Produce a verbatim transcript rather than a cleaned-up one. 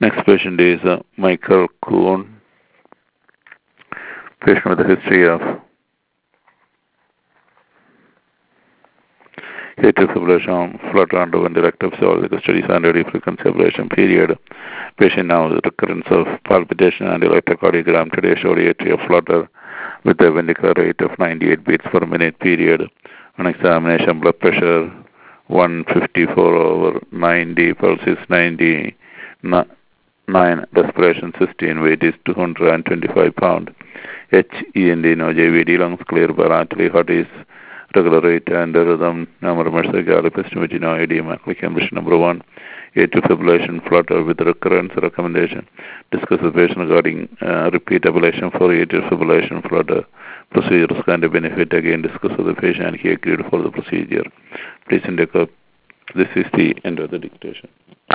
Next patient is uh, Michael Kuhn, patient with a history of atrial fibrillation, flutter underwent elective physiological studies and radiofrequency ablation period. Patient now with recurrence of palpitation and electrocardiogram. Today showed atrial flutter with a ventricular rate of ninety-eight beats per minute period. On examination, blood pressure one fifty-four over ninety, pulse is ninety, nine, respiration sixteen, weight is two hundred twenty-five pounds. H E N D, no J V D, lungs clear bilaterally, heart is regular rate and rhythm, number of epistemic edema, click ambition number one. Atrial fibrillation flutter with recurrence recommendation. Discuss the patient regarding uh, repeat ablation for atrial fibrillation flutter. Procedure kind of benefit. Again, discuss with the patient and he agreed for the procedure. Please indicate. This is the end of the dictation.